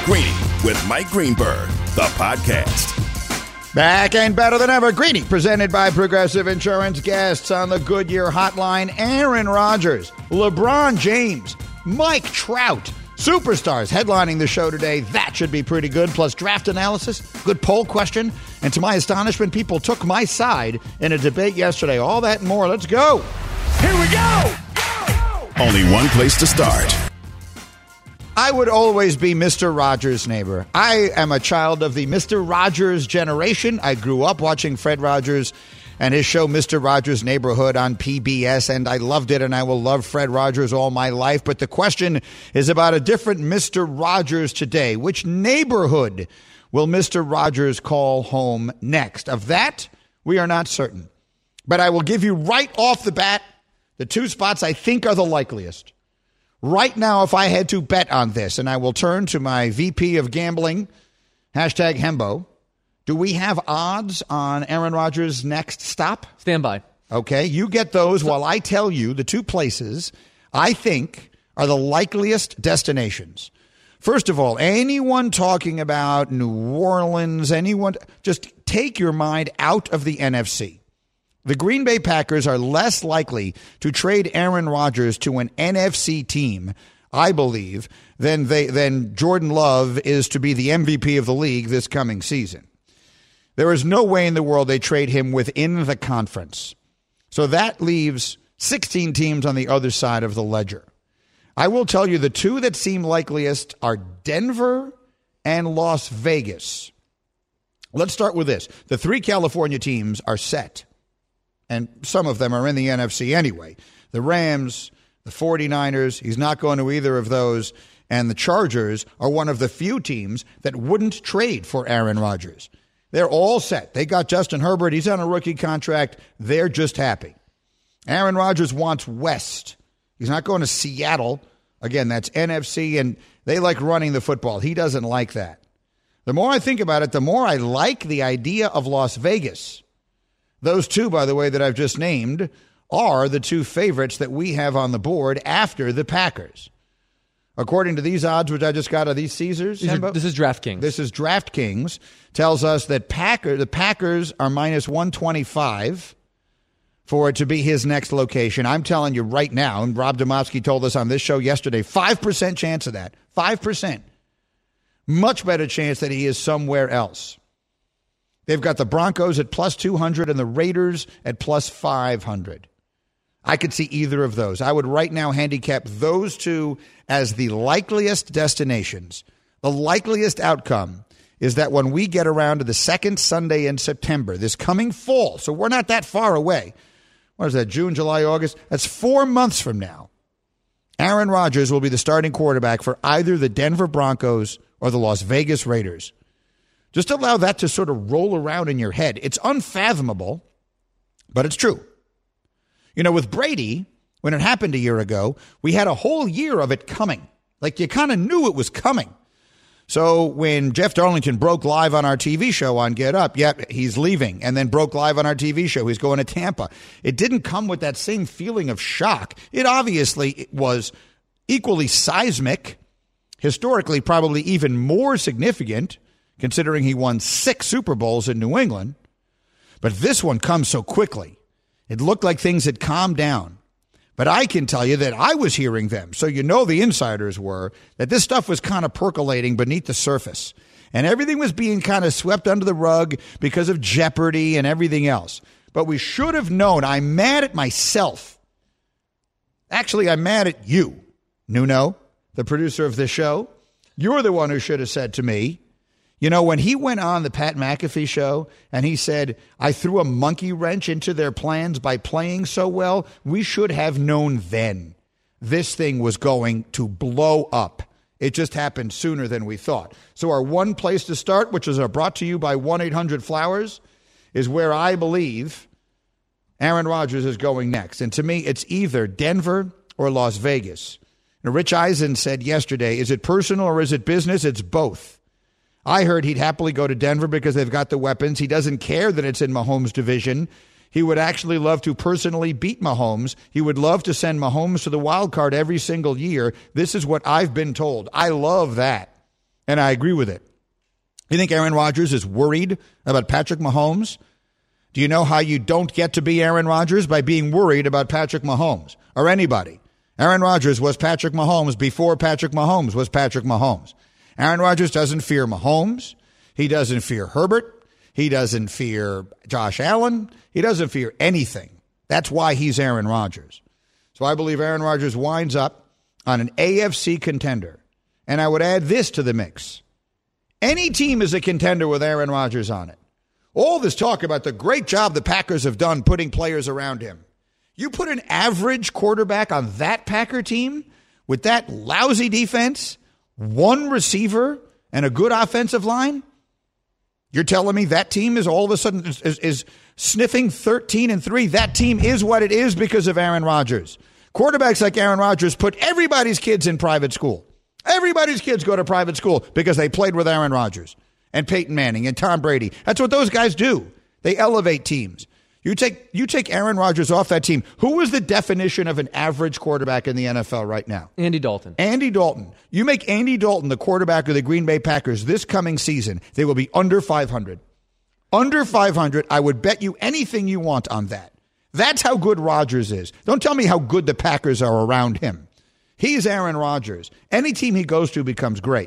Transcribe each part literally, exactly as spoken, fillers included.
Greeny with Mike Greenberg, the podcast. Back and better than ever. Greeny, presented by Progressive Insurance. Guests on the Goodyear Hotline, Aaron Rodgers, LeBron James, Mike Trout. Superstars headlining the show today. That should be pretty good. Plus draft analysis, good poll question. And to my astonishment, people took my side in a debate yesterday. All that and more. Let's go. Here we go. go. Only one place to start. I would always be Mister Rogers' neighbor. I am a child of the Mister Rogers generation. I grew up watching Fred Rogers and his show Mister Rogers' Neighborhood on P B S, and I loved it, and I will love Fred Rogers all my life. But the question is about a different Mister Rogers today. Which neighborhood will Mister Rogers call home next? Of that, we are not certain. But I will give you right off the bat the two spots I think are the likeliest. Right now, if I had to bet on this, and I will turn to my V P of gambling, hashtag Hembo, do we have odds on Aaron Rodgers' next stop? Stand by. Okay, you get those while I tell you the two places I think are the likeliest destinations. First of all, anyone talking about New Orleans, anyone, just take your mind out of the N F C. The Green Bay Packers are less likely to trade Aaron Rodgers to an N F C team, I believe, than they than Jordan Love is to be the M V P of the league this coming season. There is no way in the world they trade him within the conference. So that leaves sixteen teams on the other side of the ledger. I will tell you the two that seem likeliest are Denver and Las Vegas. Let's start with this. The three California teams are set. And some of them are in the N F C anyway. The Rams, the 49ers, he's not going to either of those. And the Chargers are one of the few teams that wouldn't trade for Aaron Rodgers. They're all set. They got Justin Herbert. He's on a rookie contract. They're just happy. Aaron Rodgers wants West. He's not going to Seattle. Again, that's N F C, and they like running the football. He doesn't like that. The more I think about it, the more I like the idea of Las Vegas. Those two, by the way, that I've just named are the two favorites that we have on the board after the Packers. According to these odds, which I just got, are these Caesars? These are, this is DraftKings. This is DraftKings. Tells us that Packer, the Packers are minus one twenty-five for it to be his next location. I'm telling you right now, and Rob Demovsky told us on this show yesterday, five percent chance of that. five percent. Much better chance that he is somewhere else. They've got the Broncos at plus two hundred and the Raiders at plus five hundred. I could see either of those. I would right now handicap those two as the likeliest destinations. The likeliest outcome is that when we get around to the second Sunday in September, this coming fall, so we're not that far away. What is that, June, July, August? That's four months from now. Aaron Rodgers will be the starting quarterback for either the Denver Broncos or the Las Vegas Raiders. Just allow that to sort of roll around in your head. It's unfathomable, but it's true. You know, with Brady, when it happened a year ago, we had a whole year of it coming. Like you kind of knew it was coming. So when Jeff Darlington broke live on our T V show on Get Up, yep, he's leaving, and then broke live on our T V show, he's going to Tampa. It didn't come with that same feeling of shock. It obviously was equally seismic, historically probably even more significant, considering he won six Super Bowls in New England. But this one comes so quickly. It looked like things had calmed down. But I can tell you that I was hearing them, so you know the insiders were, that this stuff was kind of percolating beneath the surface. And everything was being kind of swept under the rug because of Jeopardy and everything else. But we should have known. I'm mad at myself. Actually, I'm mad at you, Nuno, the producer of this show. You're the one who should have said to me, you know, when he went on the Pat McAfee show and he said, I threw a monkey wrench into their plans by playing so well, we should have known then this thing was going to blow up. It just happened sooner than we thought. So our one place to start, which is brought to you by one eight hundred flowers, is where I believe Aaron Rodgers is going next. And to me, it's either Denver or Las Vegas. Now, Rich Eisen said yesterday, is it personal or is it business? It's both. I heard he'd happily go to Denver because they've got the weapons. He doesn't care that it's in Mahomes' division. He would actually love to personally beat Mahomes. He would love to send Mahomes to the wild card every single year. This is what I've been told. I love that. and I agree with it. You think Aaron Rodgers is worried about Patrick Mahomes? Do you know how you don't get to be Aaron Rodgers? By being worried about Patrick Mahomes or anybody. Aaron Rodgers was Patrick Mahomes before Patrick Mahomes was Patrick Mahomes. Aaron Rodgers doesn't fear Mahomes. He doesn't fear Herbert. He doesn't fear Josh Allen. He doesn't fear anything. That's why he's Aaron Rodgers. So I believe Aaron Rodgers winds up on an A F C contender. And I would add this to the mix. Any team is a contender with Aaron Rodgers on it. All this talk about the great job the Packers have done putting players around him. You put an average quarterback on that Packer team with that lousy defense, one receiver, and a good offensive line? You're telling me that team is all of a sudden is, is, is sniffing thirteen and three? That team is what it is because of Aaron Rodgers. Quarterbacks like Aaron Rodgers put everybody's kids in private school. Everybody's kids go to private school because they played with Aaron Rodgers and Peyton Manning and Tom Brady. That's what those guys do. They elevate teams. You take you take Aaron Rodgers off that team. Who is the definition of an average quarterback in the N F L right now? Andy Dalton. Andy Dalton. You make Andy Dalton the quarterback of the Green Bay Packers this coming season, they will be under five hundred. Under five hundred, I would bet you anything you want on that. That's how good Rodgers is. Don't tell me how good the Packers are around him. He's Aaron Rodgers. Any team he goes to becomes great.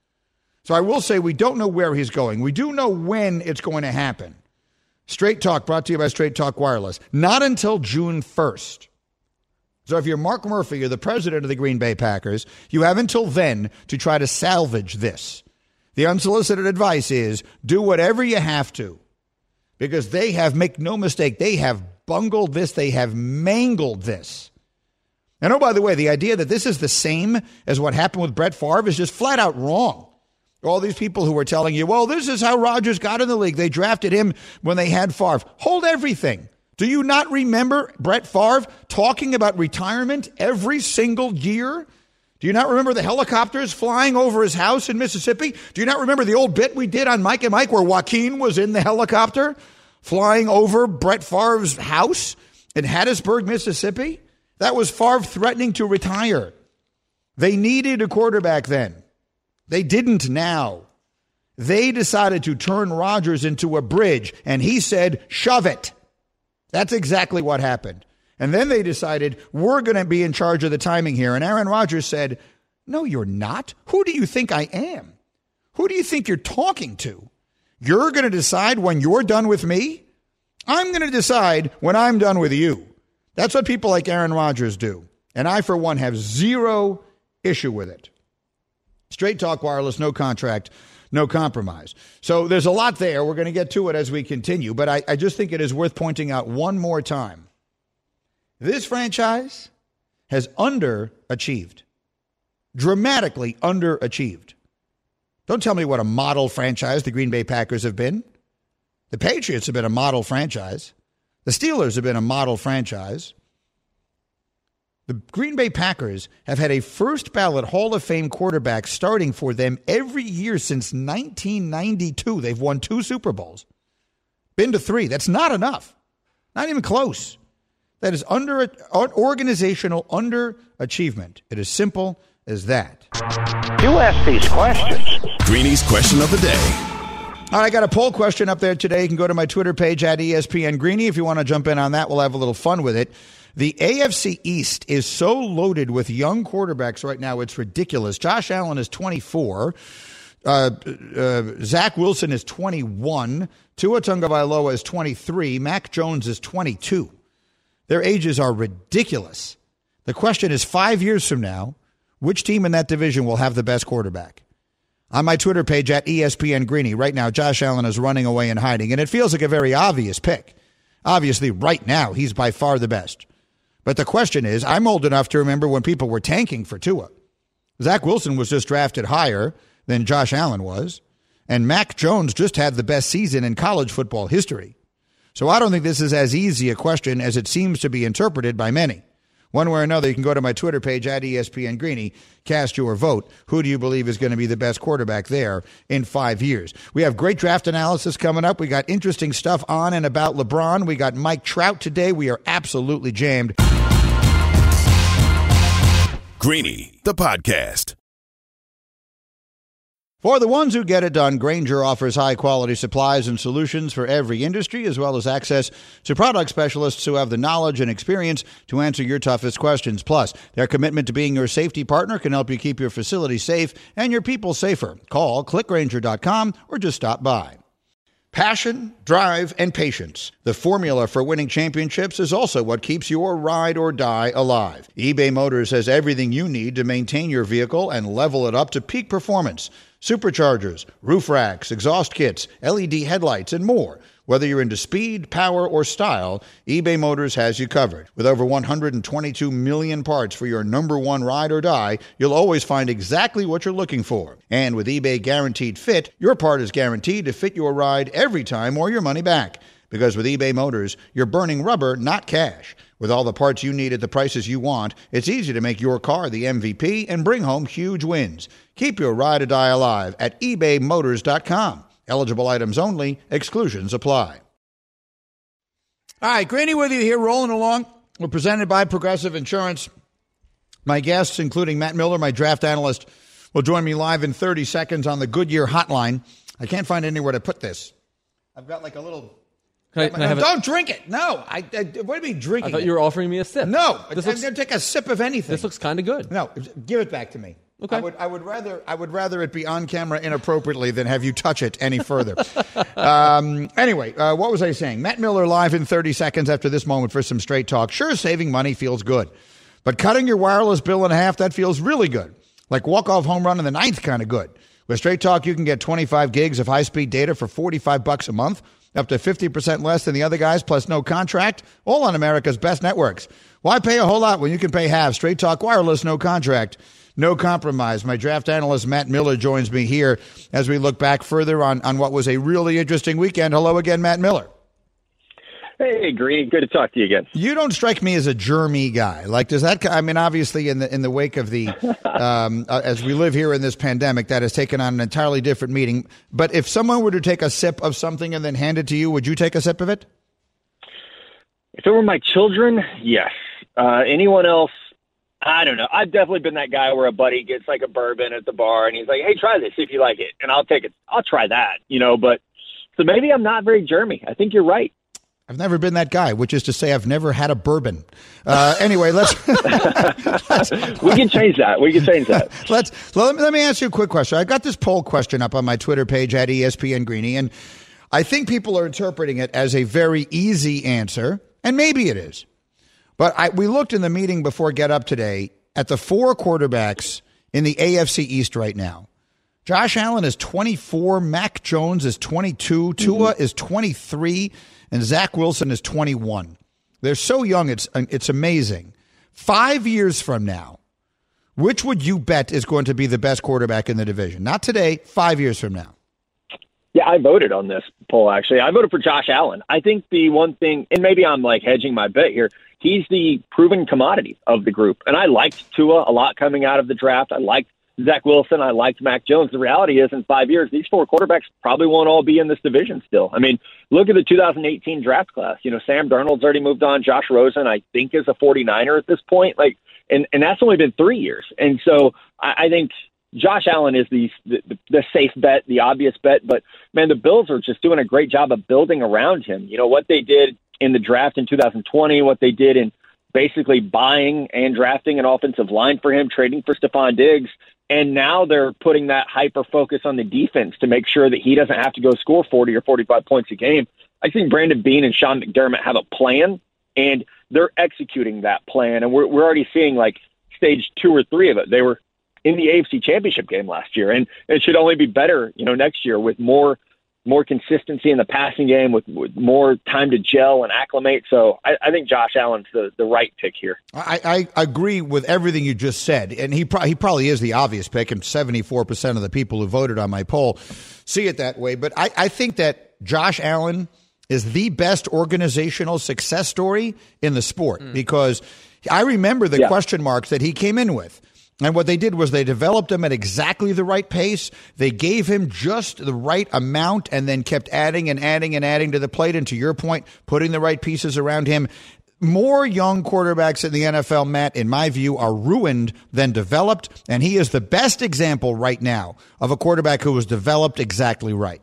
So I will say we don't know where he's going. We do know when it's going to happen. Straight Talk, brought to you by Straight Talk Wireless. Not until June first. So if you're Mark Murphy, you're the president of the Green Bay Packers, you have until then to try to salvage this. The unsolicited advice is do whatever you have to. Because they have, make no mistake, they have bungled this. They have mangled this. And oh, by the way, the idea that this is the same as what happened with Brett Favre is just flat out wrong. All these people who are telling you, well, this is how Rodgers got in the league. They drafted him when they had Favre. Hold everything. Do you not remember Brett Favre talking about retirement every single year? Do you not remember the helicopters flying over his house in Mississippi? Do you not remember the old bit we did on Mike and Mike where Joaquin was in the helicopter flying over Brett Favre's house in Hattiesburg, Mississippi? That was Favre threatening to retire. They needed a quarterback then. They didn't now. They decided to turn Rodgers into a bridge, and he said, shove it. That's exactly what happened. And then they decided, we're going to be in charge of the timing here. And Aaron Rodgers said, no, you're not. Who do you think I am? Who do you think you're talking to? You're going to decide when you're done with me? I'm going to decide when I'm done with you. That's what people like Aaron Rodgers do. And I, for one, have zero issue with it. Straight Talk Wireless, no contract, no compromise. So there's a lot there. We're going to get to it as we continue. But I, I just think it is worth pointing out one more time. This franchise has underachieved. Dramatically underachieved. Don't tell me what a model franchise the Green Bay Packers have been. The Patriots have been a model franchise. The Steelers have been a model franchise. The Green Bay Packers have had a first-ballot Hall of Fame quarterback starting for them every year since nineteen ninety-two. They've won two Super Bowls. Been to three. That's not enough. Not even close. That is under organizational underachievement. It is simple as that. You ask these questions. Greeny's question of the day. All right, I got a poll question up there today. You can go to my Twitter page at E S P N Greeny. If you want to jump in on that, we'll have a little fun with it. The A F C East is so loaded with young quarterbacks right now, it's ridiculous. Josh Allen is twenty-four. Uh, uh, Zach Wilson is twenty-one. Tua Tagovailoa is twenty-three. Mac Jones is twenty-two. Their ages are ridiculous. The question is, five years from now, which team in that division will have the best quarterback? On my Twitter page at E S P N Greeny, right now, Josh Allen is running away and hiding, and it feels like a very obvious pick. Obviously, right now, he's by far the best. But the question is, I'm old enough to remember when people were tanking for Tua. Zach Wilson was just drafted higher than Josh Allen was, and Mac Jones just had the best season in college football history. So I don't think this is as easy a question as it seems to be interpreted by many. One way or another, you can go to my Twitter page at E S P N Greeny, cast your vote. Who do you believe is going to be the best quarterback there in five years? We have great draft analysis coming up. We got interesting stuff on and about LeBron. We got Mike Trout today. We are absolutely jammed. Greeny, the podcast. For the ones who get it done, Grainger offers high-quality supplies and solutions for every industry, as well as access to product specialists who have the knowledge and experience to answer your toughest questions. Plus, their commitment to being your safety partner can help you keep your facility safe and your people safer. Call click grainger dot com or just stop by. Passion, drive, and patience. The formula for winning championships is also what keeps your ride or die alive. eBay Motors has everything you need to maintain your vehicle and level it up to peak performance. Superchargers, roof racks, exhaust kits, L E D headlights, and more. Whether you're into speed, power, or style, eBay Motors has you covered. With over one hundred twenty-two million parts for your number one ride or die, you'll always find exactly what you're looking for. And with eBay Guaranteed Fit, your part is guaranteed to fit your ride every time or your money back. Because with eBay Motors, you're burning rubber, not cash. With all the parts you need at the prices you want, it's easy to make your car the M V P and bring home huge wins. Keep your ride or die alive at ebay motors dot com. Eligible items only. Exclusions apply. All right, Greeny with you here, rolling along. We're presented by Progressive Insurance. My guests, including Matt Miller, my draft analyst, will join me live in thirty seconds on the Goodyear hotline. I can't find anywhere to put this. I've got like a little... Can I, can I have don't a, drink it. No. I, I, what do you mean drinking I thought it? you were offering me a sip. No. This I'm looks, going to take a sip of anything. This looks kind of good. No. Give it back to me. Okay. I would, I would rather I would rather it be on camera inappropriately than have you touch it any further. um, anyway, uh, what was I saying? Matt Miller live in thirty seconds after this moment for some straight talk. Sure, saving money feels good. But cutting your wireless bill in half, that feels really good. Like walk-off home run in the ninth kind of good. With Straight Talk, you can get twenty-five gigs of high-speed data for forty-five bucks a month, up to fifty percent less than the other guys, plus no contract, all on America's best networks. Why pay a whole lot when you can pay half? Straight Talk Wireless, no contract, no compromise. My draft analyst, Matt Miller, joins me here as we look back further on, on what was a really interesting weekend. Hello again, Matt Miller. Hey, Green. Good to talk to you again. You don't strike me as a germy guy. Like, does that? I mean, obviously, in the in the wake of the, um, uh, as we live here in this pandemic, that has taken on an entirely different meaning. But if someone were to take a sip of something and then hand it to you, would you take a sip of it? If it were my children, yes. Uh, anyone else, I don't know. I've definitely been that guy where a buddy gets like a bourbon at the bar and he's like, "Hey, try this, see if you like it," and I'll take it. I'll try that, you know. But so maybe I'm not very germy. I think you're right. I've never been that guy, which is to say I've never had a bourbon. Uh, anyway, let's, let's... We can change that. We can change that. let's let me, let me ask you a quick question. I got this poll question up on my Twitter page at E S P N Greeny, and I think people are interpreting it as a very easy answer, and maybe it is. But I, we looked in the meeting before Get Up today at the four quarterbacks in the A F C East right now. Josh Allen is twenty-four, Mac Jones is twenty-two, Tua mm-hmm. is twenty-three, and Zach Wilson is twenty-one. They're so young, it's it's amazing. Five years from now, which would you bet is going to be the best quarterback in the division? Not today, five years from now. Yeah, I voted on this poll, actually. I voted for Josh Allen. I think the one thing, and maybe I'm like hedging my bet here, he's the proven commodity of the group. And I liked Tua a lot coming out of the draft. I liked Zach Wilson. I liked Mac Jones. The reality is in five years, these four quarterbacks probably won't all be in this division still. I mean, look at the two thousand eighteen draft class. You know, Sam Darnold's already moved on. Josh Rosen, I think, is a forty-niner at this point. Like, and, and that's only been three years. And so I, I think Josh Allen is the, the the safe bet, the obvious bet. But, man, the Bills are just doing a great job of building around him. You know, what they did in the draft in two thousand twenty, what they did in basically buying and drafting an offensive line for him, trading for Stephon Diggs. And now they're putting that hyper focus on the defense to make sure that he doesn't have to go score forty or forty-five points a game. I think Brandon Beane and Sean McDermott have a plan, and they're executing that plan. And we're we're already seeing like stage two or three of it. They were in the A F C Championship game last year, and it should only be better, you know, next year with more more consistency in the passing game, with, with more time to gel and acclimate. So I, I think Josh Allen's the, the right pick here. I, I agree with everything you just said, and he, pro- he probably is the obvious pick, and seventy-four percent of the people who voted on my poll see it that way. But I, I think that Josh Allen is the best organizational success story in the sport, mm. because I remember the yeah. question marks that he came in with. And what they did was they developed him at exactly the right pace. They gave him just the right amount and then kept adding and adding and adding to the plate. And to your point, putting the right pieces around him. more young quarterbacks in the N F L, Matt, in my view, are ruined than developed, and he is the best example right now of a quarterback who was developed exactly right.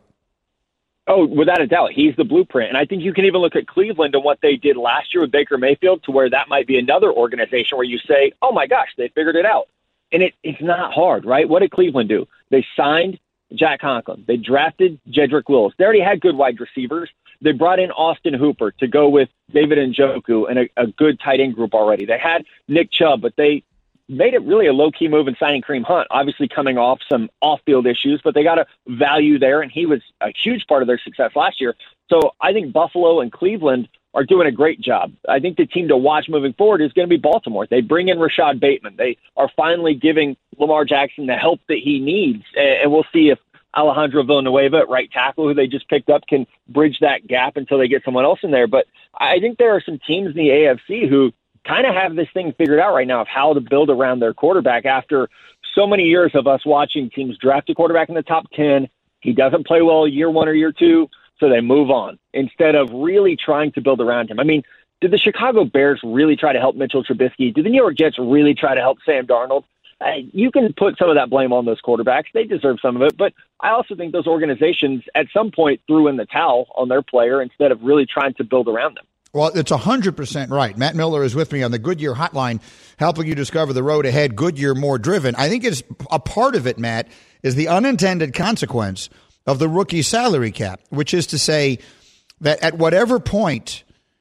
Oh, without a doubt, he's the blueprint. And I think you can even look at Cleveland and what they did last year with Baker Mayfield, to where that might be another organization where you say, oh my gosh, they figured it out. And it, it's not hard, right? What did Cleveland do? They signed Jack Conklin. They drafted Jedrick Wills. They already had good wide receivers. They brought in Austin Hooper to go with David Njoku and a, a good tight end group already. They had Nick Chubb, but they made it really a low-key move in signing Kareem Hunt, obviously coming off some off-field issues, but they got a value there, and he was a huge part of their success last year. So I think Buffalo and Cleveland are doing a great job. I think the team to watch moving forward is going to be Baltimore. They bring in Rashad Bateman. They are finally giving Lamar Jackson the help that he needs, and we'll see if Alejandro Villanueva at right tackle, who they just picked up, can bridge that gap until they get someone else in there. But I think there are some teams in the A F C who kind of have this thing figured out right now of how to build around their quarterback after so many years of us watching teams draft a quarterback in the top ten. He doesn't play well year one or year two, so they move on instead of really trying to build around him. I mean, did the Chicago Bears really try to help Mitchell Trubisky? Did the New York Jets really try to help Sam Darnold? Uh, you can put some of that blame on those quarterbacks. They deserve some of it. But I also think those organizations at some point threw in the towel on their player instead of really trying to build around them. Well, it's one hundred percent right. Matt Miller is with me on the Goodyear Hotline, helping you discover the road ahead, Goodyear more driven. I think it's a part of it, Matt, is the unintended consequence of the rookie salary cap, which is to say that at whatever point,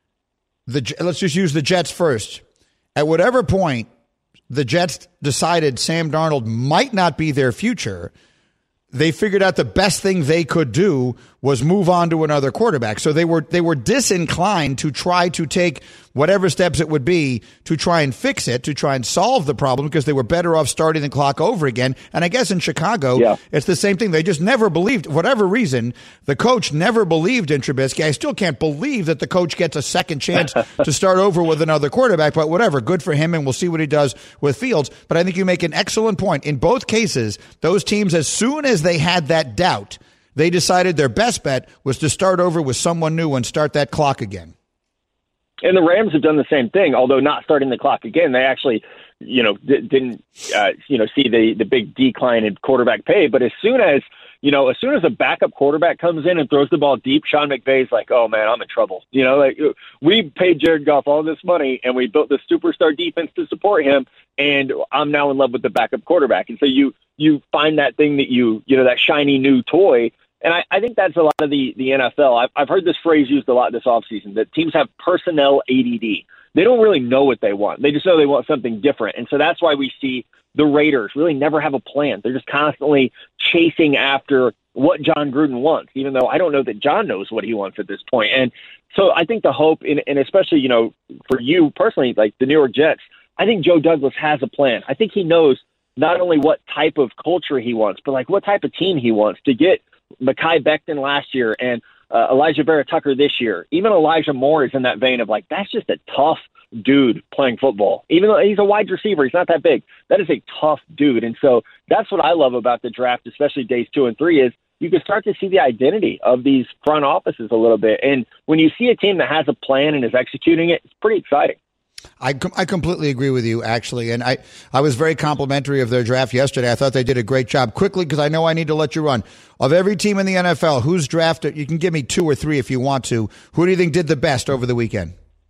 the let's just use the Jets first. At whatever point the Jets decided Sam Darnold might not be their future, they figured out the best thing they could do was move on to another quarterback. So they were they were disinclined to try to take whatever steps it would be to try and fix it, to try and solve the problem, because they were better off starting the clock over again. And I guess in Chicago, yeah. It's the same thing. They just never believed, for whatever reason, the coach never believed in Trubisky. I still can't believe that the coach gets a second chance to start over with another quarterback, but whatever, good for him, and we'll see what he does with Fields. But I think you make an excellent point. In both cases, those teams, as soon as they had that doubt, they decided their best bet was to start over with someone new and start that clock again. And the Rams have done the same thing, although not starting the clock again. They actually, you know, d- didn't, uh, you know, see the, the big decline in quarterback pay. But as soon as, you know, as soon as a backup quarterback comes in and throws the ball deep, Sean McVay's like, oh, man, I'm in trouble. You know, like we paid Jared Goff all this money and we built this superstar defense to support him, and I'm now in love with the backup quarterback. And so you you find that thing that you, you know, that shiny new toy. And I, I think that's a lot of the, the N F L. I've, I've heard this phrase used a lot this offseason, that teams have personnel A D D. They don't really know what they want. They just know they want something different. And so that's why we see the Raiders really never have a plan. They're just constantly chasing after what John Gruden wants, even though I don't know that John knows what he wants at this point. And so I think the hope, in, and especially, you know, for you personally, like the New York Jets, I think Joe Douglas has a plan. I think he knows not only what type of culture he wants, but like what type of team he wants to get. Mekhi Becton last year and uh, Elijah Vera Tucker this year. Even Elijah Moore is in that vein of like, that's just a tough dude playing football. Even though he's a wide receiver, he's not that big. That is a tough dude. And so that's what I love about the draft, especially days two and three, is you can start to see the identity of these front offices a little bit. And when you see a team that has a plan and is executing it, it's pretty exciting. I, com- I completely agree with you, actually. And I, I was very complimentary of their draft yesterday. I thought they did a great job. Quickly, because I know I need to let you run. Of every team in the N F L, who's drafted? You can give me two or three if you want to. Who do you think did the best over the weekend?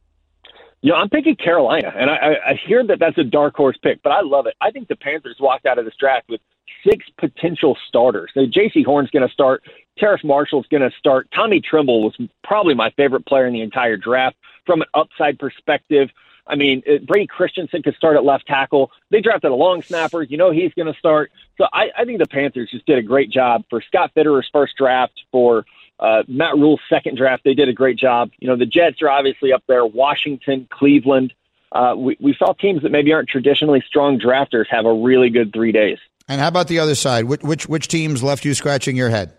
You know, I'm thinking Carolina, and I, I hear that that's a dark horse pick, but I love it. I think the Panthers walked out of this draft with six potential starters. So J C Horn's going to start. Terrace Marshall's going to start. Tommy Tremble was probably my favorite player in the entire draft from an upside perspective. I mean, Brady Christensen could start at left tackle. They drafted a long snapper. You know he's going to start. So I, I think the Panthers just did a great job for Scott Fitterer's first draft, for uh, Matt Rule's second draft. They did a great job. You know, the Jets are obviously up there. Washington, Cleveland. Uh, we, we saw teams that maybe aren't traditionally strong drafters have a really good three days. And how about the other side? Which which, which teams left you scratching your head?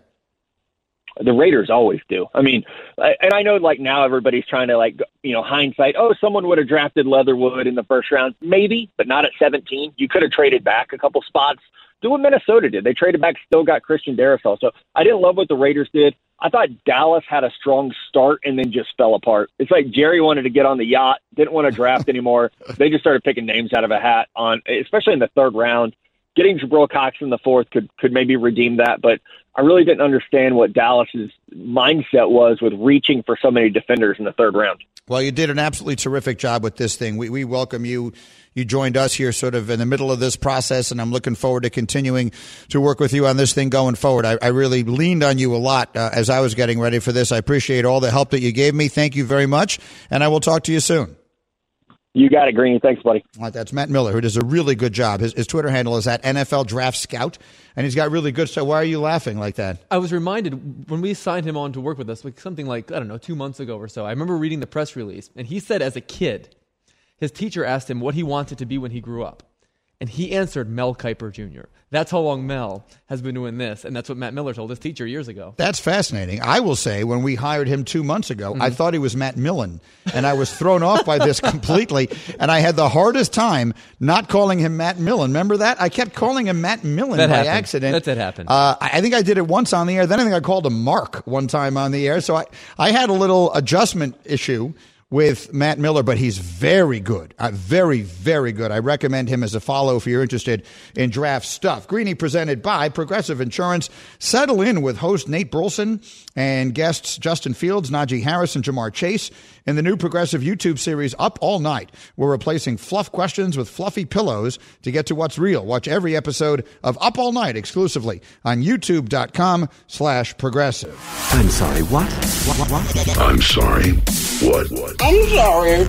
The Raiders always do. I mean, and I know like now everybody's trying to like, you know, hindsight, oh, someone would have drafted Leatherwood in the first round. Maybe, but not at seventeen. You could have traded back a couple spots. Do what Minnesota did. They traded back, still got Christian Darrisaw. So I didn't love what the Raiders did. I thought Dallas had a strong start and then just fell apart. It's like Jerry wanted to get on the yacht, didn't want to draft anymore. They just started picking names out of a hat, on, especially in the third round. Getting Jabril Cox in the fourth could, could maybe redeem that, but I really didn't understand what Dallas's mindset was with reaching for so many defenders in the third round. Well, you did an absolutely terrific job with this thing. We we welcome you. You joined us here sort of in the middle of this process, and I'm looking forward to continuing to work with you on this thing going forward. I, I really leaned on you a lot uh, as I was getting ready for this. I appreciate all the help that you gave me. Thank you very much, and I will talk to you soon. You got it, Greeny. Thanks, buddy. All right, that's Matt Miller, who does a really good job. His, his Twitter handle is at N F L Draft Scout, and he's got really good stuff. Why are you laughing like that? I was reminded when we signed him on to work with us, like something like, I don't know, two months ago or so. I remember reading the press release, and he said as a kid, his teacher asked him what he wanted to be when he grew up. And he answered Mel Kiper Junior That's how long Mel has been doing this, and that's what Matt Miller told his teacher years ago. That's fascinating. I will say, when we hired him two months ago, Mm-hmm. I thought he was Matt Millen, and I was thrown off by this completely, and I had the hardest time not calling him Matt Millen. Remember that? I kept calling him Matt Millen That by happened. accident. That did happen. Uh, I I think I did it once on the air. Then I think I called him Mark one time on the air. So I, I had a little adjustment issue with Matt Miller, but he's very good. Uh, very, very good. I recommend him as a follow if you're interested in draft stuff. Greeny presented by Progressive Insurance. Settle in with host Nate Burleson and guests Justin Fields, Najee Harris, and Jamar Chase in the new Progressive YouTube series Up All Night. We're replacing fluff questions with fluffy pillows to get to what's real. Watch every episode of Up All Night exclusively on youtube.com slash progressive. I'm sorry, what? What, what, what? I'm sorry. What? What? I'm sorry.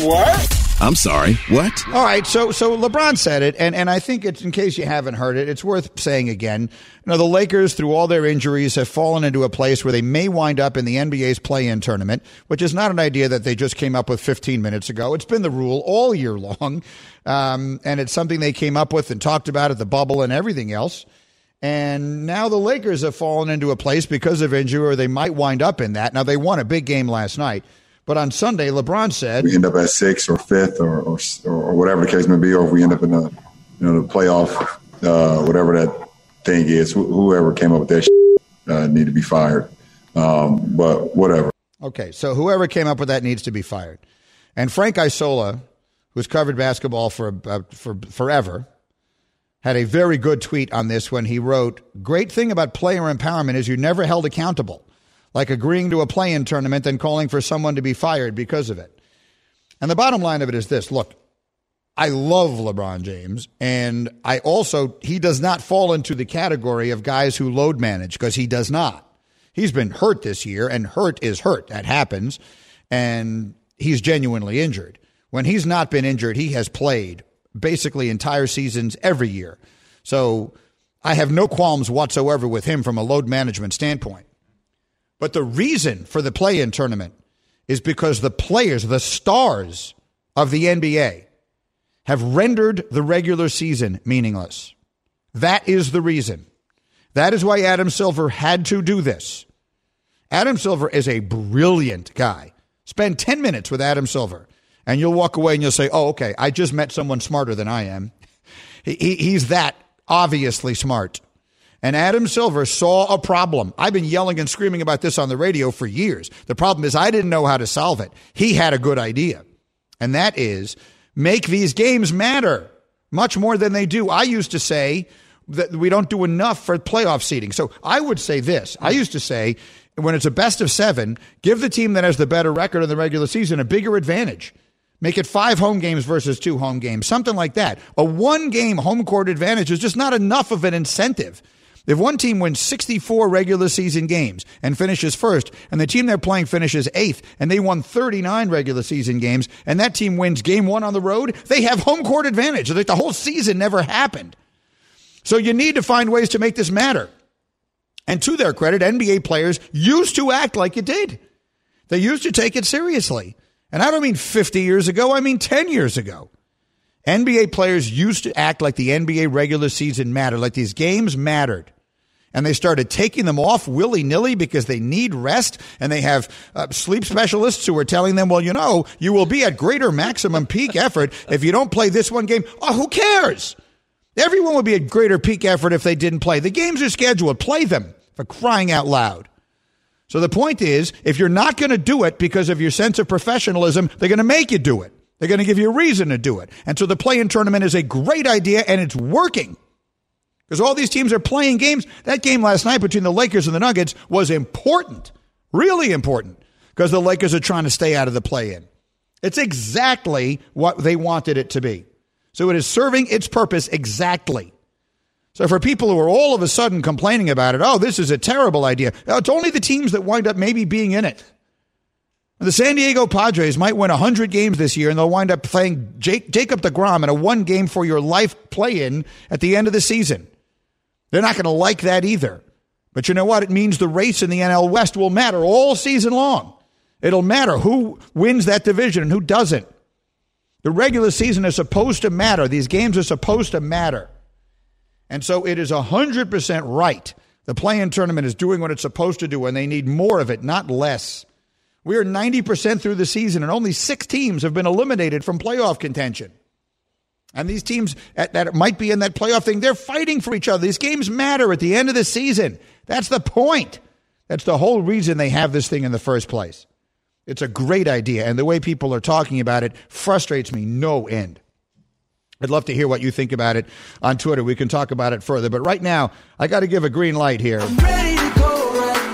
What? I'm sorry. What? All right, so so LeBron said it, and, and I think it's, in case you haven't heard it, it's worth saying again. You know, the Lakers, through all their injuries, have fallen into a place where they may wind up in the N B A's play-in tournament, which is not an idea that they just came up with fifteen minutes ago. It's been the rule all year long, um, and it's something they came up with and talked about at the bubble and everything else. And now the Lakers have fallen into a place because of injury, or they might wind up in that. Now, they won a big game last night. But on Sunday, LeBron said, we end up at sixth or fifth or, or or whatever the case may be, or if we end up in the, you know, the playoff, uh, whatever that thing is, wh- whoever came up with that shit, uh, need to be fired. Um, but whatever. Okay, so whoever came up with that needs to be fired. And Frank Isola, who's covered basketball for uh, for forever, had a very good tweet on this when he wrote, "Great thing about player empowerment is you're never held accountable, like agreeing to a play-in tournament and calling for someone to be fired because of it." And the bottom line of it is this. Look, I love LeBron James, and I also, he does not fall into the category of guys who load manage, because he does not. He's been hurt this year, and hurt is hurt. That happens, and he's genuinely injured. When he's not been injured, he has played basically entire seasons every year. So I have no qualms whatsoever with him from a load management standpoint. But the reason for the play-in tournament is because the players, the stars of the N B A, have rendered the regular season meaningless. That is the reason. That is why Adam Silver had to do this. Adam Silver is a brilliant guy. Spend ten minutes with Adam Silver, and you'll walk away and you'll say, oh, okay, I just met someone smarter than I am. He, he, he's that obviously smart. And Adam Silver saw a problem. I've been yelling and screaming about this on the radio for years. The problem is I didn't know how to solve it. He had a good idea. And that is, make these games matter much more than they do. I used to say that we don't do enough for playoff seeding. So I would say this. I used to say, when it's a best of seven, give the team that has the better record in the regular season a bigger advantage. Make it five home games versus two home games, something like that. A one-game home court advantage is just not enough of an incentive. If one team wins sixty-four regular season games and finishes first, and the team they're playing finishes eighth, and they won thirty-nine regular season games, and that team wins game one on the road, they have home court advantage. Like the whole season never happened. So you need to find ways to make this matter. And to their credit, N B A players used to act like it did. They used to take it seriously. And I don't mean fifty years ago, I mean ten years ago. N B A players used to act like the N B A regular season mattered, like these games mattered. And they started taking them off willy-nilly because they need rest, and they have uh, sleep specialists who are telling them, well, you know, you will be at greater maximum peak effort if you don't play this one game. Oh, who cares? Everyone would be at greater peak effort if they didn't play. The games are scheduled. Play them, for crying out loud. So the point is, if you're not going to do it because of your sense of professionalism, they're going to make you do it. They're going to give you a reason to do it. And so the play-in tournament is a great idea, and it's working. Because all these teams are playing games. That game last night between the Lakers and the Nuggets was important, really important, because the Lakers are trying to stay out of the play-in. It's exactly what they wanted it to be. So it is serving its purpose exactly. So for people who are all of a sudden complaining about it, oh, this is a terrible idea. It's only the teams that wind up maybe being in it. The San Diego Padres might win one hundred games this year, and they'll wind up playing Jake, Jacob deGrom in a one-game-for-your-life play-in at the end of the season. They're not going to like that either. But you know what? It means the race in the N L West will matter all season long. It'll matter who wins that division and who doesn't. The regular season is supposed to matter. These games are supposed to matter. And so it is one hundred percent right. The play-in tournament is doing what it's supposed to do, and they need more of it, not less. We are ninety percent through the season, and only six teams have been eliminated from playoff contention. And these teams at, that might be in that playoff thing, they're fighting for each other. These games matter at the end of the season. That's the point. That's the whole reason they have this thing in the first place. It's a great idea, and the way people are talking about it frustrates me no end. I'd love to hear what you think about it on Twitter. We can talk about it further. But right now, I got to give a green light here. I'm ready to go right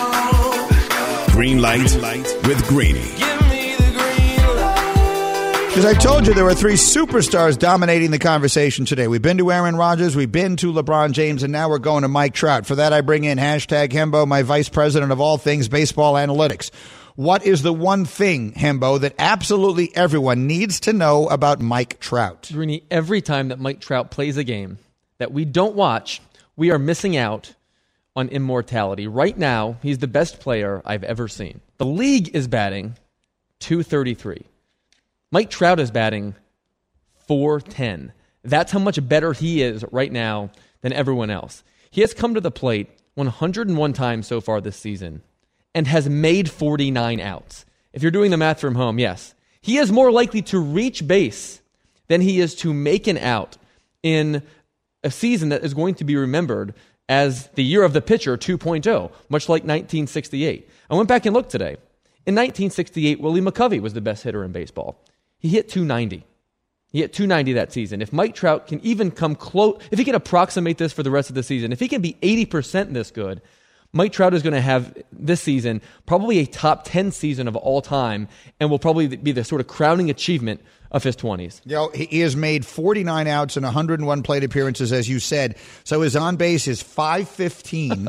now. Green light with Greeny. Give me the green light. Because I told you there were three superstars dominating the conversation today. We've been to Aaron Rodgers, we've been to LeBron James, and now we're going to Mike Trout. For that, I bring in hashtag Hembo, my vice president of all things baseball analytics. What is the one thing, Hembo, that absolutely everyone needs to know about Mike Trout? Greeny, every time that Mike Trout plays a game that we don't watch, we are missing out on immortality. Right now, he's the best player I've ever seen. The league is batting two thirty-three. Mike Trout is batting four ten. That's how much better he is right now than everyone else. He has come to the plate one hundred one times so far this season and has made forty-nine outs. If you're doing the math from home, yes. He is more likely to reach base than he is to make an out in a season that is going to be remembered as the year of the pitcher two point oh, much like nineteen sixty-eight. I went back and looked today. In nineteen sixty-eight, Willie McCovey was the best hitter in baseball. He hit two ninety. He hit two ninety that season. If Mike Trout can even come close, if he can approximate this for the rest of the season, if he can be eighty percent this good, Mike Trout is going to have this season probably a top ten season of all time and will probably be the sort of crowning achievement of his twenties. You know, he has made forty-nine outs in one hundred one plate appearances, as you said. So his on base is five fifteen.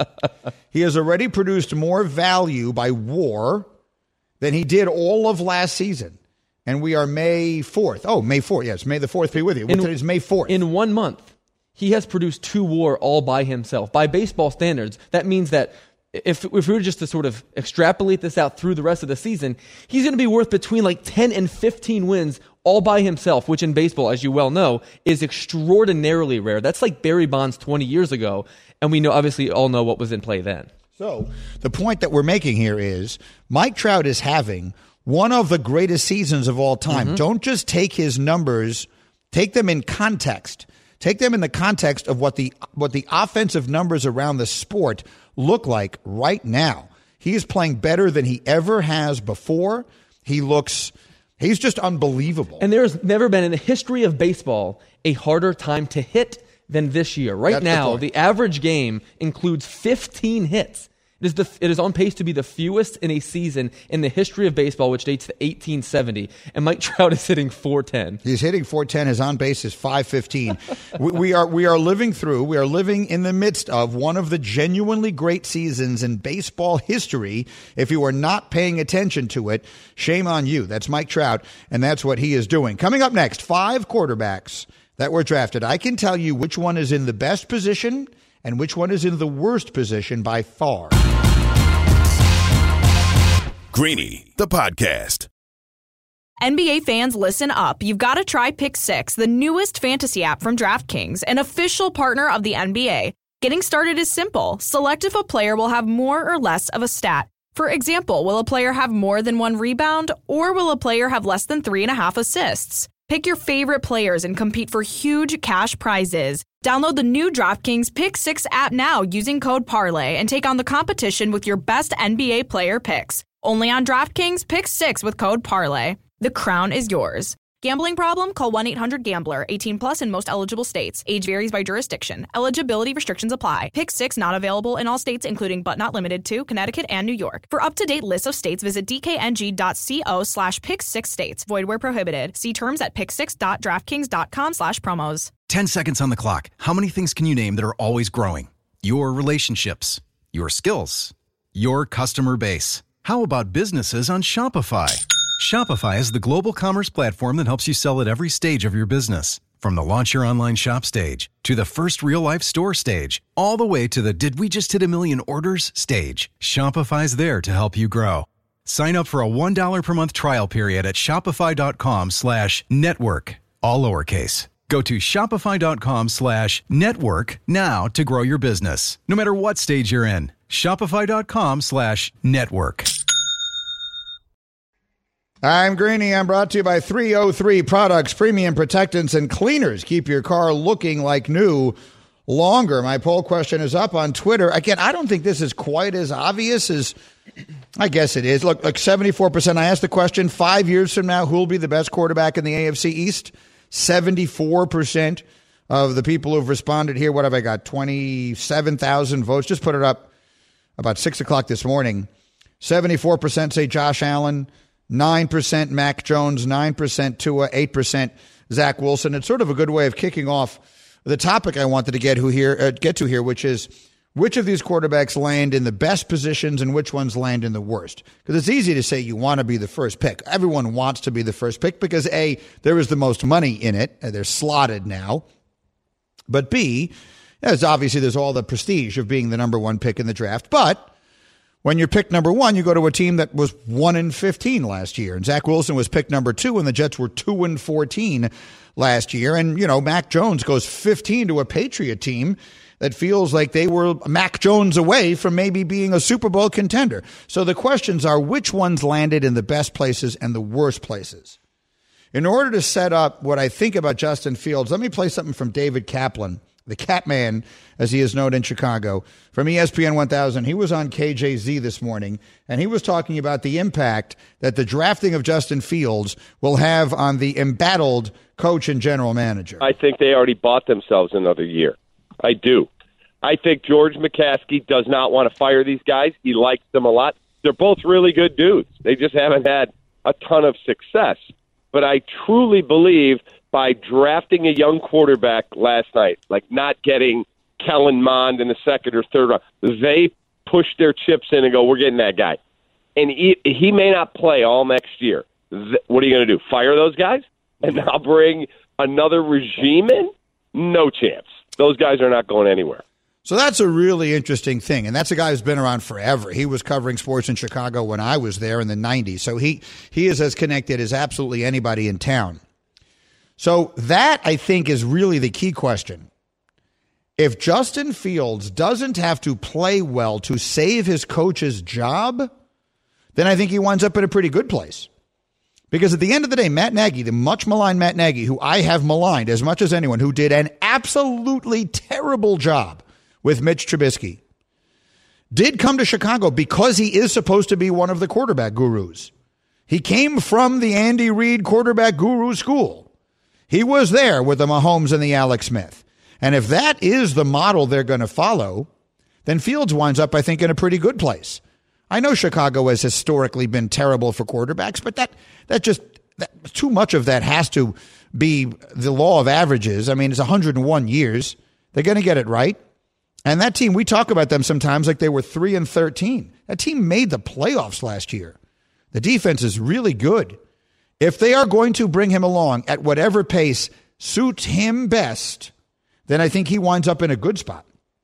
He has already produced more value by WAR than he did all of last season. And we are May fourth. Oh, May fourth. Yes, May the fourth be with you. In, Today's May fourth. In one month, he has produced two WAR all by himself. By baseball standards, that means that if, if we were just to sort of extrapolate this out through the rest of the season, he's going to be worth between like ten and fifteen wins all by himself, which in baseball, as you well know, is extraordinarily rare. That's like Barry Bonds twenty years ago, and we know obviously all know what was in play then. So the point that we're making here is Mike Trout is having one of the greatest seasons of all time. Mm-hmm. Don't just take his numbers, take them in context. Take them in the context of what the what the offensive numbers around the sport look like right now. He is playing better than he ever has before. He looks, he's just unbelievable. And there's never been in the history of baseball a harder time to hit than this year. Right That's now, the, the average game includes fifteen hits. It is, the, it is on pace to be the fewest in a season in the history of baseball, which dates to eighteen seventy. And Mike Trout is hitting four ten. He's hitting four ten. His on base is five fifteen. we, we are we are living through, we are living in the midst of one of the genuinely great seasons in baseball history. If you are not paying attention to it, shame on you. That's Mike Trout, and that's what he is doing. Coming up next, five quarterbacks that were drafted. I can tell you which one is in the best position and which one is in the worst position by far. Greeny, the podcast. N B A fans, listen up. You've got to try Pick Six, the newest fantasy app from DraftKings, an official partner of the N B A. Getting started is simple. Select if a player will have more or less of a stat. For example, will a player have more than one rebound, or will a player have less than three and a half assists? Pick your favorite players and compete for huge cash prizes. Download the new DraftKings Pick six app now using code Parlay and take on the competition with your best N B A player picks. Only on DraftKings Pick six with code Parlay. The crown is yours. Gambling problem? Call one eight hundred gambler. eighteen plus in most eligible states. Age varies by jurisdiction. Eligibility restrictions apply. Pick six not available in all states, including but not limited to Connecticut and New York. For up-to-date lists of states, visit dkng.co slash pick six states. Void where prohibited. See terms at pick six dot draftkings dot com slash promos. ten seconds on the clock. How many things can you name that are always growing? Your relationships, your skills, your customer base. How about businesses on Shopify? Shopify is the global commerce platform that helps you sell at every stage of your business. From the launch your online shop stage, to the first real-life store stage, all the way to the did we just hit a million orders stage. Shopify's there to help you grow. Sign up for a one dollar per month trial period at shopify.com slash network, all lowercase. Go to shopify.com slash network now to grow your business, no matter what stage you're in. Shopify.com slash network. I'm Greeny. I'm brought to you by three oh three Products, premium protectants and cleaners. Keep your car looking like new longer. My poll question is up on Twitter. Again, I don't think this is quite as obvious as I guess it is. Look, like seventy-four percent. I asked the question, five years from now, who will be the best quarterback in the A F C East? seventy-four percent of the people who've responded here. What have I got? twenty-seven thousand votes. Just put it up about six o'clock this morning. seventy-four percent say Josh Allen. nine percent Mac Jones, nine percent Tua, eight percent Zach Wilson. It's sort of a good way of kicking off the topic I wanted to get who here uh, get to here, which is which of these quarterbacks land in the best positions and which ones land in the worst. Because it's easy to say you want to be the first pick. Everyone wants to be the first pick because A, there is the most money in it. And they're slotted now. But B, as obviously there's all the prestige of being the number one pick in the draft. But when you're picked number one, you go to a team that was one and fifteen last year. And Zach Wilson was picked number two, and the Jets were two and fourteen last year. And, you know, Mac Jones goes fifteen to a Patriot team that feels like they were Mac Jones away from maybe being a Super Bowl contender. So the questions are which ones landed in the best places and the worst places. In order to set up what I think about Justin Fields, let me play something from David Kaplan, the Catman, as he is known in Chicago, from E S P N one thousand. He was on K J Z this morning, and he was talking about the impact that the drafting of Justin Fields will have on the embattled coach and general manager. I think they already bought themselves another year. I do. I think George McCaskey does not want to fire these guys. He likes them a lot. They're both really good dudes. They just haven't had a ton of success. But I truly believe by drafting a young quarterback last night, like not getting Kellen Mond in the second or third round, they push their chips in and go, we're getting that guy. And he, he may not play all next year. What are you going to do, fire those guys? And now bring another regime in? No chance. Those guys are not going anywhere. So that's a really interesting thing. And that's a guy who's been around forever. He was covering sports in Chicago when I was there in the nineties. So he, he is as connected as absolutely anybody in town. So that, I think, is really the key question. If Justin Fields doesn't have to play well to save his coach's job, then I think he winds up in a pretty good place. Because at the end of the day, Matt Nagy, the much maligned Matt Nagy, who I have maligned as much as anyone, who did an absolutely terrible job with Mitch Trubisky, did come to Chicago because he is supposed to be one of the quarterback gurus. He came from the Andy Reid quarterback guru school. He was there with the Mahomes and the Alex Smith. And if that is the model they're going to follow, then Fields winds up, I think, in a pretty good place. I know Chicago has historically been terrible for quarterbacks, but that that just that, too much of that has to be the law of averages. I mean, it's one hundred one years. They're going to get it right. And that team, we talk about them sometimes like they were three and thirteen. That team made the playoffs last year. The defense is really good. If they are going to bring him along at whatever pace suits him best, then I think he winds up in a good spot.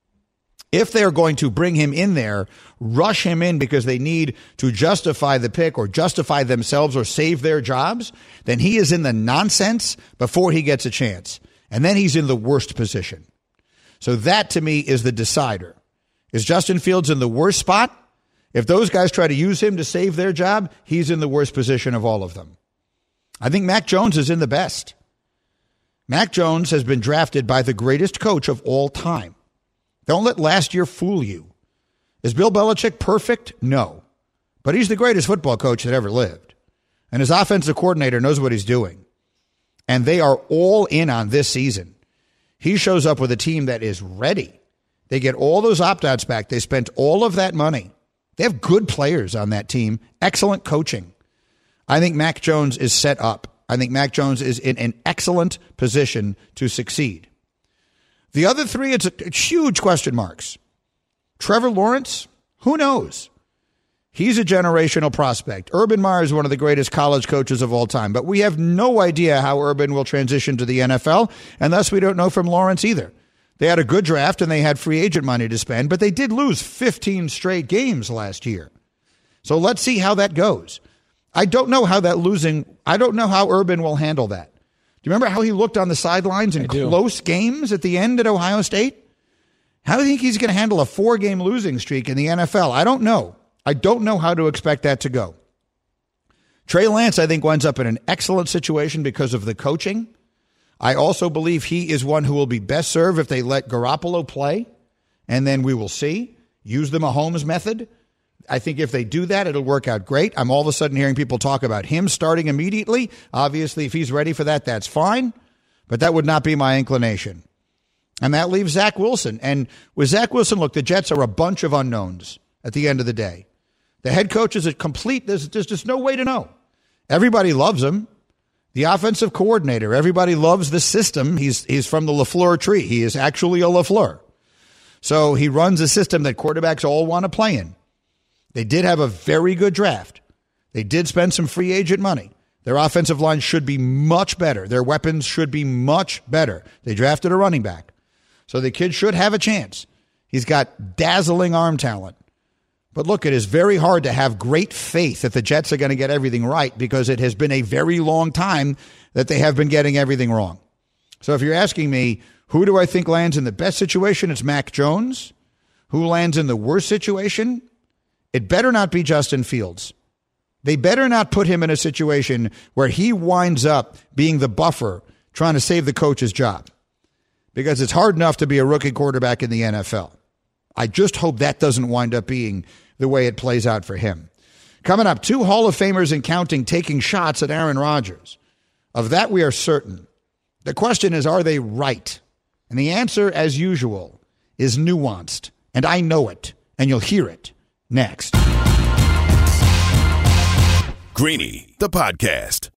If they're going to bring him in there, rush him in because they need to justify the pick or justify themselves or save their jobs, then he is in the nonsense before he gets a chance. And then he's in the worst position. So that, to me, is the decider. Is Justin Fields in the worst spot? If those guys try to use him to save their job, he's in the worst position of all of them. I think Mac Jones is in the best. Mac Jones has been drafted by the greatest coach of all time. Don't let last year fool you. Is Bill Belichick perfect? No. But he's the greatest football coach that ever lived. And his offensive coordinator knows what he's doing. And they are all in on this season. He shows up with a team that is ready. They get all those opt-outs back. They spent all of that money. They have good players on that team. Excellent coaching. I think Mac Jones is set up. I think Mac Jones is in an excellent position to succeed. The other three, it's, a, it's huge question marks. Trevor Lawrence, who knows? He's a generational prospect. Urban Meyer is one of the greatest college coaches of all time, but we have no idea how Urban will transition to the N F L, and thus we don't know from Lawrence either. They had a good draft and they had free agent money to spend, but they did lose fifteen straight games last year. So let's see how that goes. I don't know how that losing, I don't know how Urban will handle that. Do you remember how he looked on the sidelines in close games at the end at Ohio State? How do you think he's going to handle a four-game losing streak in the N F L? I don't know. I don't know how to expect that to go. Trey Lance, I think, winds up in an excellent situation because of the coaching. I also believe he is one who will be best served if they let Garoppolo play, and then we will see. Use the Mahomes method. I think if they do that, it'll work out great. I'm all of a sudden hearing people talk about him starting immediately. Obviously, if he's ready for that, that's fine, but that would not be my inclination. And that leaves Zach Wilson. And with Zach Wilson, look, the Jets are a bunch of unknowns at the end of the day. The head coach is a complete, there's, there's just no way to know. Everybody loves him. The offensive coordinator, everybody loves the system. He's he's from the LaFleur tree. He is actually a LaFleur. So he runs a system that quarterbacks all want to play in. They did have a very good draft. They did spend some free agent money. Their offensive line should be much better. Their weapons should be much better. They drafted a running back. So the kid should have a chance. He's got dazzling arm talent. But look, it is very hard to have great faith that the Jets are going to get everything right because it has been a very long time that they have been getting everything wrong. So if you're asking me, who do I think lands in the best situation? It's Mac Jones. Who lands in the worst situation? It better not be Justin Fields. They better not put him in a situation where he winds up being the buffer trying to save the coach's job. Because it's hard enough to be a rookie quarterback in the N F L. I just hope that doesn't wind up being the way it plays out for him. Coming up, two Hall of Famers and counting taking shots at Aaron Rodgers. Of that, we are certain. The question is, are they right? And the answer, as usual, is nuanced. And I know it. And you'll hear it next. Greeny, the podcast.